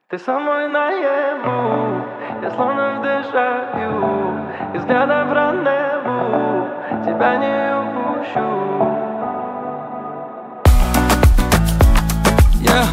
Ты со мной наяву, я словно в дежавю, из взгляда в рандеву, тебя не упущу. Yeah.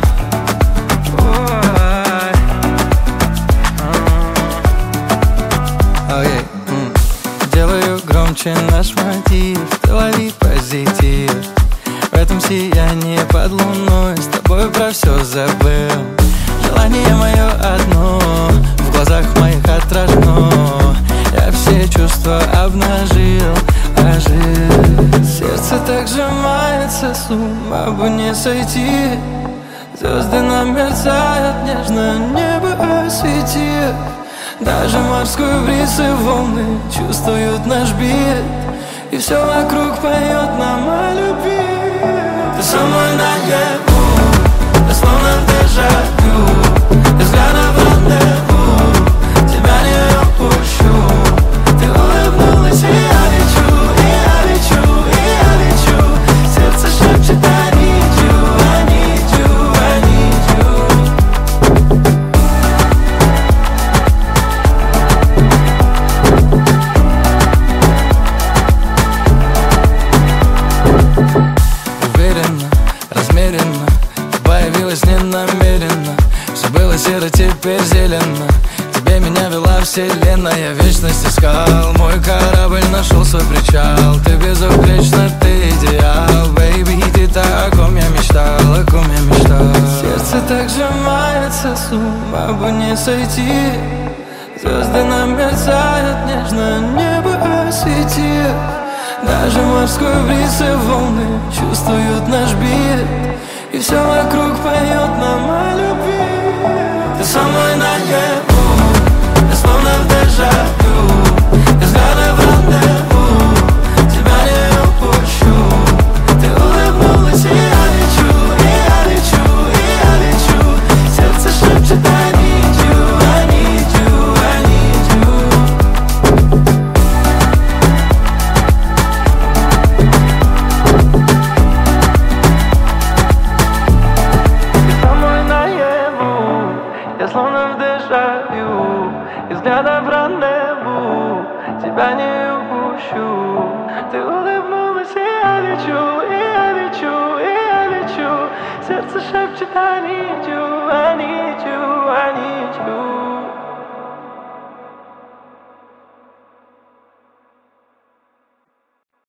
Делаю громче наш мотив, ты лови позитив. В этом сиянии под луной с тобой про все забыл. Желание мое одно, в глазах моих отражено. Я все чувства обнажил, ожил. Сердце так сжимается, с ума бы не сойти. Звезды нам мерцают, нежно небо осветив. Даже морской бриз и волны чувствуют наш бит, и все вокруг поет нам о любви. Ты со мной наяву, я словно в дежавю, из взгляда в рандеву, тебя не упущу. Ты улыбнулась, и я лечу, и я лечу, и я лечу. Сердце шепчет I need you, I need you, I need you. Уверенно, размеренно, появилась ненамеренно. Все было серо, теперь зелено. Тебе меня вела вселенная, вечность искал. Мой корабль нашел свой причал. Ты безупречна, ты идеал. Бэйби, ты та, о ком я мечтал, о ком я мечтал. Сердце так сжимается, с ума бы не сойти. Звезды нам мерцают, нежно небо осветив. Даже морской бриз и волны чувствуют наш бит, и все вокруг поет нам о любви. Ты со мной наяву, я словно в дежавю, из взгляда в рандеву, тебя не упущу. Ты улыбнулась, и я лечу, и я лечу, и я лечу. Сердце шепчет I need you, I need you, I need you. Я словно в дежавю, из взгляда в рандеву, тебя не упущу. Ты улыбнулась, и я лечу, и я лечу, и я лечу. Сердце шепчет I need